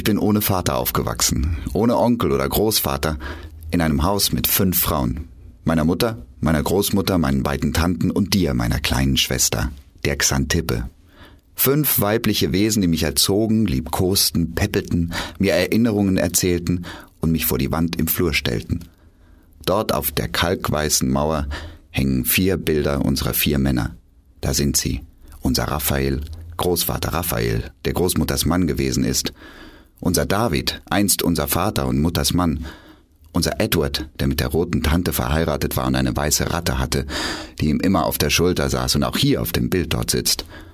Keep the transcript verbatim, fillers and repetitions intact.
bin ohne Vater aufgewachsen, ohne Onkel oder Großvater, in einem Haus mit fünf Frauen. Meiner Mutter, meiner Großmutter, meinen beiden Tanten und dir, meiner kleinen Schwester, der Xantippe. Fünf weibliche Wesen, die mich erzogen, liebkosten, peppelten, mir Erinnerungen erzählten und mich vor die Wand im Flur stellten. Dort auf der kalkweißen Mauer hängen vier Bilder unserer vier Männer. Da sind sie, unser Raphael, Großvater Raphael, der Großmutters Mann gewesen ist, unser David, einst unser Vater und Mutters Mann, unser Edward, der mit der roten Tante verheiratet war und eine weiße Ratte hatte, die ihm immer auf der Schulter saß und auch hier auf dem Bild dort sitzt,